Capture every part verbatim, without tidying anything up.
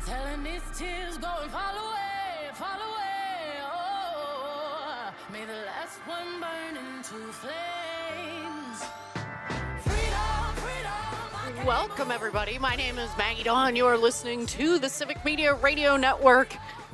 Telling these tears go and fall away, fall away. Oh, may the last one burn into flames. Freedom, freedom. Welcome, everybody. My name is Maggie Dawn. You are listening to the Civic Media Radio Network.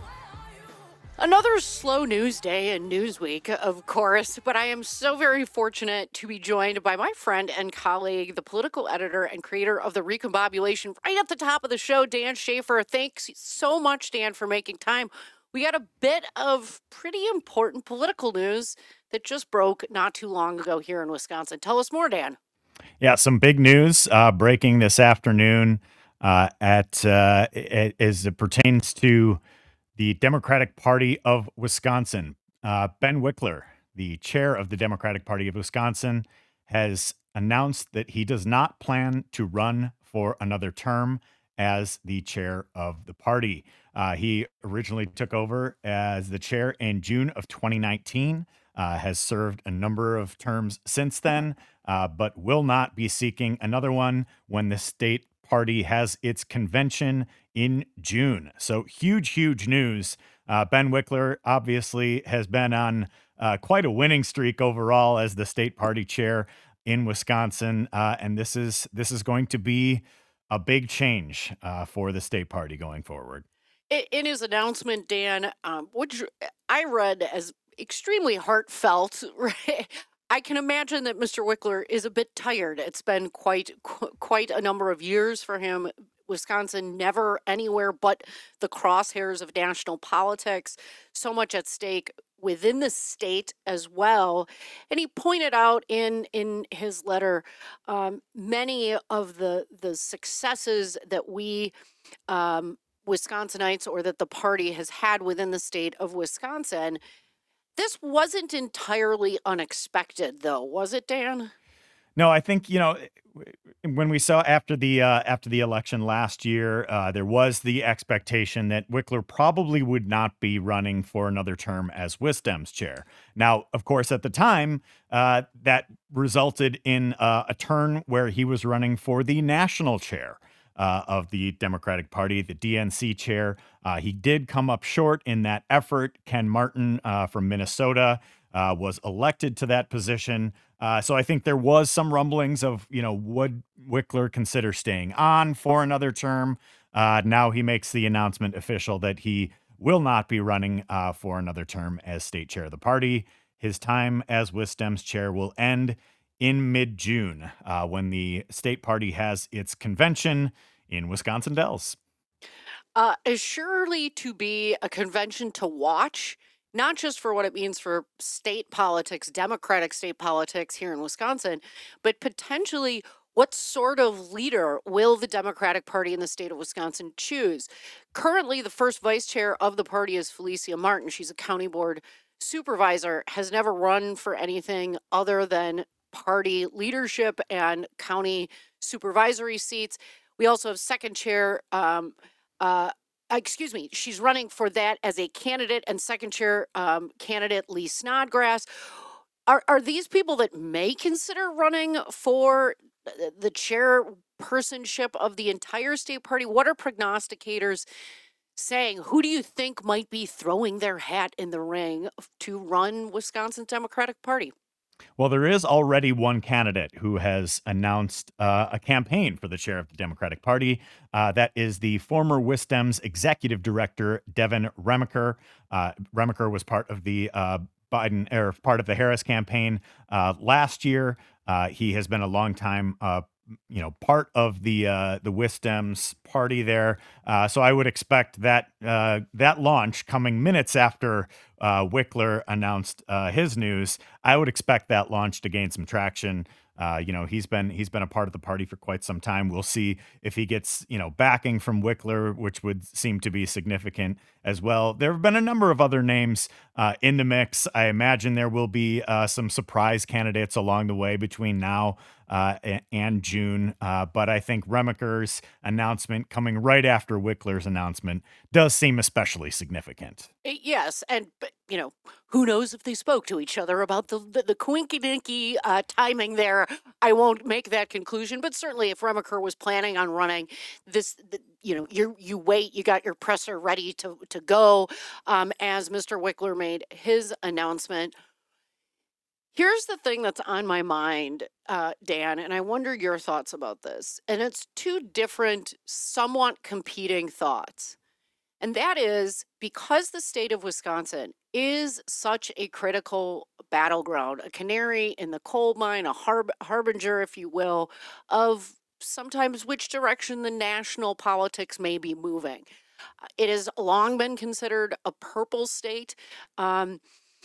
Another slow news day in Newsweek, of course, but I am so very fortunate to be joined by my friend and colleague, the political editor and creator of the Recombobulation, right at the top of the show, Dan Schaefer. Thanks so much, Dan, for making time. We got a bit of pretty important political news that just broke not too long ago here in Wisconsin. Tell us more, Dan. Yeah, some big news uh, breaking this afternoon uh, at uh, as it pertains to the Democratic Party of Wisconsin. Uh, Ben Wickler, the chair of the Democratic Party of Wisconsin, has announced that he does not plan to run for another term as the chair of the party. Uh, he originally took over as the chair in June of twenty nineteen, uh, has served a number of terms since then, uh, but will not be seeking another one when the state party has its convention in June. So huge, huge news. Uh, Ben Wickler obviously has been on uh, quite a winning streak overall as the state party chair in Wisconsin, uh, and this is this is going to be a big change uh, for the state party going forward. In his announcement, Dan, um, which I read as extremely heartfelt, right? I can imagine that Mister Wickler is a bit tired. It's been quite qu- quite a number of years for him. Wisconsin never anywhere but the crosshairs of national politics, so much at stake within the state as well. And he pointed out in in his letter um, many of the the successes that we um, Wisconsinites or that the party has had within the state of Wisconsin. This wasn't entirely unexpected, though, was it, Dan? No, I think, you know, when we saw after the uh, after the election last year, uh, there was the expectation that Wickler probably would not be running for another term as WisDem's chair. Now, of course, at the time, uh, that resulted in uh, a turn where he was running for the national chair uh, of the Democratic Party, the D N C chair. Uh, he did come up short in that effort. Ken Martin uh, from Minnesota uh, was elected to that position. Uh, so I think there was some rumblings of, you know, would Wickler consider staying on for another term? Uh, now he makes the announcement official that he will not be running uh, for another term as state chair of the party. His time as WisDem's chair will end in mid-June uh, when the state party has its convention in Wisconsin Dells. Uh, is surely to be a convention to watch, not just for what it means for state politics, Democratic state politics here in Wisconsin, but potentially what sort of leader will the Democratic Party in the state of Wisconsin choose? Currently, the first vice chair of the party is Felicia Martin. She's a county board supervisor, has never run for anything other than party leadership and county supervisory seats. We also have second chair, um, uh, excuse me, she's running for that as a candidate, and second chair um, candidate Lee Snodgrass. Are are these people that may consider running for the the chairpersonship of the entire state party? What are prognosticators saying? Who do you think might be throwing their hat in the ring f- to run Wisconsin Democratic Party? Well, there is already one candidate who has announced uh, a campaign for the chair of the Democratic Party. Uh, that is the former WisDem's executive director, Devin Remacher. Uh, Remacher was part of the uh, Biden or part of the Harris campaign uh, last year. Uh, he has been a longtime uh, you know, part of the uh, the WisDem's party there. Uh, so I would expect that uh, that launch coming minutes after uh, Wickler announced uh, his news. I would expect that launch to gain some traction. Uh, you know, he's been he's been a part of the party for quite some time. We'll see if he gets, you know, backing from Wickler, which would seem to be significant as well. There have been a number of other names uh, in the mix. I imagine there will be uh, some surprise candidates along the way between now uh, a- and June. Uh, but I think Remacher's announcement coming right after Wickler's announcement does seem especially significant. Uh, Yes, and but you know, who knows if they spoke to each other about the the, the coinky dinky uh, timing there. I won't make that conclusion, but certainly if Remacher was planning on running this, th- you know, you you wait, you got your presser ready to to go um, as Mister Wickler made his announcement. Here's the thing that's on my mind, uh, Dan, and I wonder your thoughts about this. And it's two different, somewhat competing thoughts. And that is because the state of Wisconsin is such a critical battleground, a canary in the coal mine, a harb- harbinger, if you will, of sometimes which direction the national politics may be moving. Uh, It has long been considered a purple state. Um,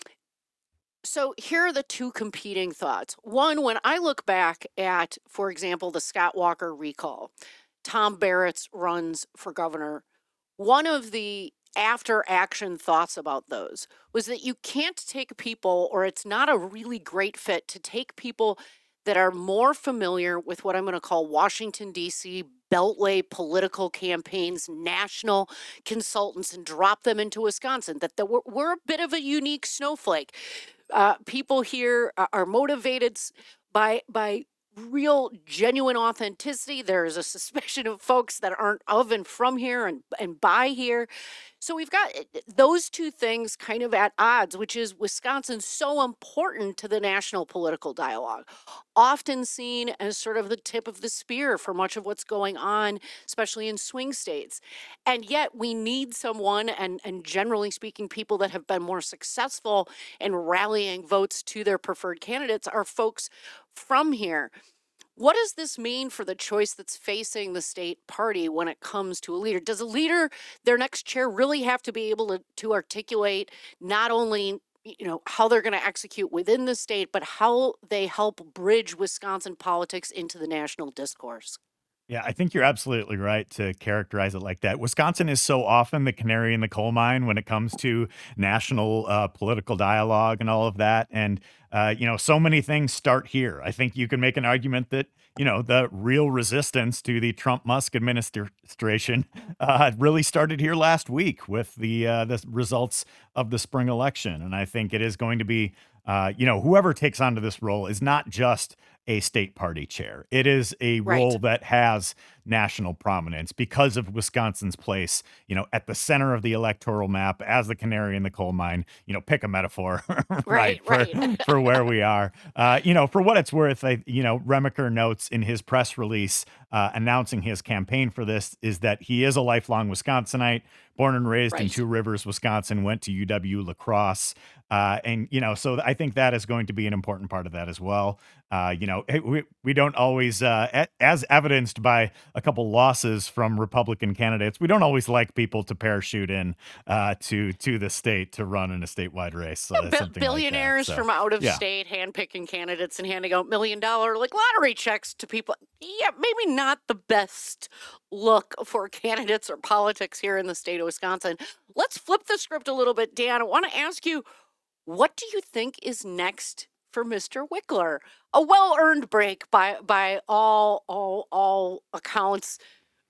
so here are the two competing thoughts. One, when I look back at, for example, the Scott Walker recall, Tom Barrett's runs for governor, one of the after action thoughts about those was that you can't take people, or it's not a really great fit to take people that are more familiar with what I'm going to call Washington, D C, Beltway political campaigns, national consultants, and drop them into Wisconsin. That the, we're, we're a bit of a unique snowflake. Uh, people here are, are motivated s- by by real genuine authenticity. There's a suspicion of folks that aren't of and from here and and by here. So we've got uh, those two things kind of at odds, which is Wisconsin's so important to the national political dialogue, often seen as sort of the tip of the spear for much of what's going on, especially in swing states. And yet we need someone, and, and generally speaking, people that have been more successful in rallying votes to their preferred candidates are folks from here. What does this mean for the choice that's facing the state party when it comes to a leader? Does a leader, their next chair, really have to be able to, to articulate not only you know how they're going to execute within the state, but how they help bridge Wisconsin politics into the national discourse? Yeah, I think you're absolutely right to characterize it like that. Wisconsin is so often the canary in the coal mine when it comes to national uh, political dialogue and all of that. And, uh, you know, so many things start here. I think you can make an argument that, you know, the real resistance to the Trump Musk administration uh, really started here last week with the, uh, the results of the spring election. And I think it is going to be, uh, you know, whoever takes onto this role is not just a state party chair. It is a Right. role that has national prominence because of Wisconsin's place, you know, at the center of the electoral map as the canary in the coal mine. You know, pick a metaphor, right, Right, for right. for where we are. Uh, you know, for what it's worth, I, you know, Remaker notes in his press release uh, announcing his campaign for this is that he is a lifelong Wisconsinite, born and raised in Right. Two Rivers, Wisconsin, went to U W La Crosse. Uh, and, you know, so I think that is going to be an important part of that as well. Uh, you know, eh, we, we don't always, uh, a- as evidenced by a couple losses from Republican candidates, we don't always like people to parachute in uh, to to the state to run in a statewide race. So Yeah, that's bi- something like that. billionaires So, from out of yeah. state handpicking candidates and handing out million dollar like lottery checks to people. Yeah, maybe not the best look for candidates or politics here in the state of Wisconsin. Let's flip the script a little bit, Dan. I want to ask you, what do you think is next for Mister Wickler? A well-earned break by by all all all accounts.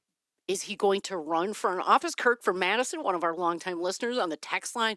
Is he going to run for an office? Kirk from Madison, one of our longtime listeners on the text line,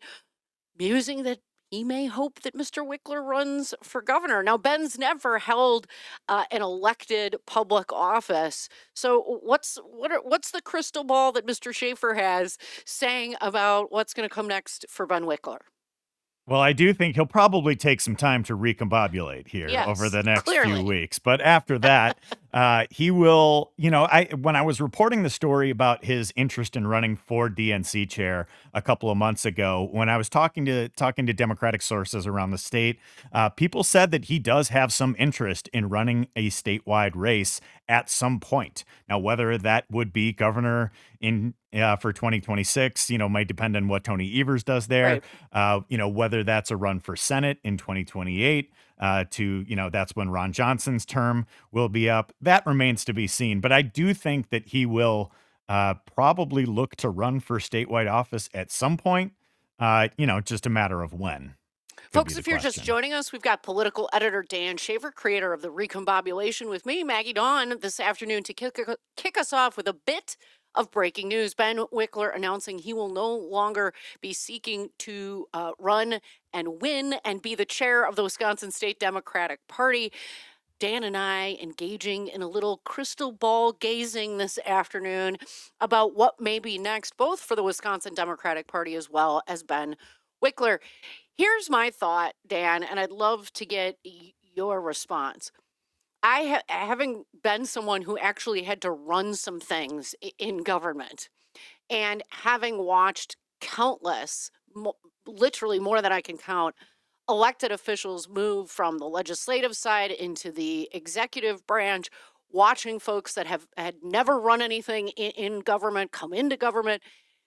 musing that he may hope that Mister Wickler runs for governor. Now, Ben's never held uh, an elected public office, so what's what are, what's the crystal ball that Mister Schaefer has saying about what's going to come next for Ben Wickler? Well, I do think he'll probably take some time to recombobulate here over Yes, the next few clearly. weeks. But after that, uh, he will, you know, I when I was reporting the story about his interest in running for D N C chair a couple of months ago, when I was talking to talking to Democratic sources around the state, uh, people said that he does have some interest in running a statewide race at some point. Now, whether that would be governor in uh, for twenty twenty-six, you know, might depend on what Tony Evers does there. Right. Uh, you know, whether that's a run for Senate in twenty twenty-eight, uh, to, you know, that's when Ron Johnson's term will be up. That remains to be seen. But I do think that he will uh, probably look to run for statewide office at some point. Uh, you know, just a matter of when. Could be Folks, the if you're just question. joining us, we've got political editor Dan Schaefer, creator of the Recombobulation, with me, Maggie Dawn, this afternoon to kick, kick us off with a bit of breaking news. Ben Wickler announcing he will no longer be seeking to uh, run and win and be the chair of the Wisconsin State Democratic Party. Dan and I engaging in a little crystal ball gazing this afternoon about what may be next, both for the Wisconsin Democratic Party as well as Ben Wickler. Here's my thought, Dan, and I'd love to get y- your response. I ha- having been someone who actually had to run some things i- in government, and having watched countless, mo- literally more than I can count, elected officials move from the legislative side into the executive branch, watching folks that have had never run anything in, in government come into government.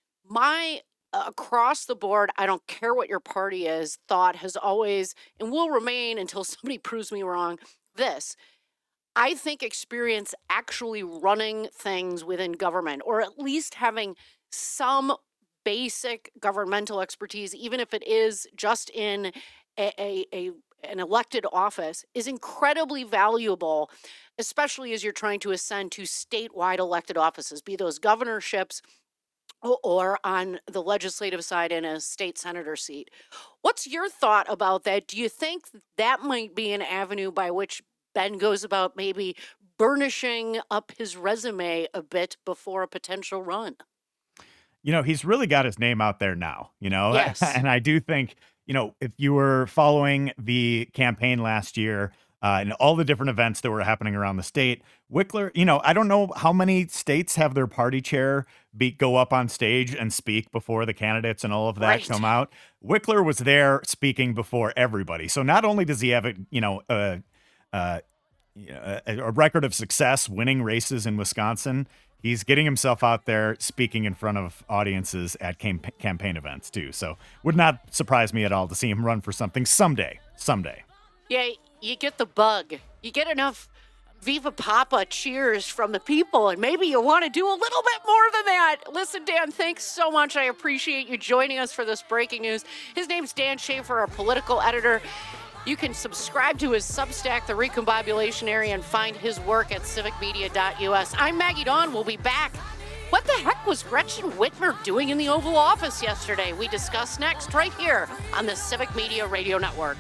My uh, across the board, I don't care what your party is, thought has always and will remain until somebody proves me wrong. This. I think experience actually running things within government, or at least having some basic governmental expertise, even if it is just in a, a, a an elected office, is incredibly valuable, especially as you're trying to ascend to statewide elected offices, be those governorships o- or on the legislative side in a state senator seat. What's your thought about that? Do you think that might be an avenue by which Ben goes about maybe burnishing up his resume a bit before a potential run? You know, he's really got his name out there now, you know, Yes. and I do think, you know, if you were following the campaign last year uh, and all the different events that were happening around the state, Wickler, you know, I don't know how many states have their party chair be, go up on stage and speak before the candidates and all of that Right. come out. Wickler was there speaking before everybody. So not only does he have a, you know, a, a, a, a record of success winning races in Wisconsin, he's getting himself out there speaking in front of audiences at camp- campaign events too. So would not surprise me at all to see him run for something someday, someday. Yeah, you get the bug. You get enough Viva Papa cheers from the people, and maybe you want to do a little bit more than that. Listen, Dan, thanks so much. I appreciate you joining us for this breaking news. His name's Dan Schaefer, our political editor. You can subscribe to his Substack, The Recombobulationary, and find his work at civic media dot U S. I'm Maggie Dawn. We'll be back. What the heck was Gretchen Whitmer doing in the Oval Office yesterday? We discuss next right here on the Civic Media Radio Network.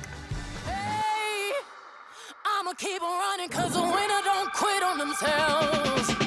Hey, I'ma keep on running cause the winner don't quit on themselves.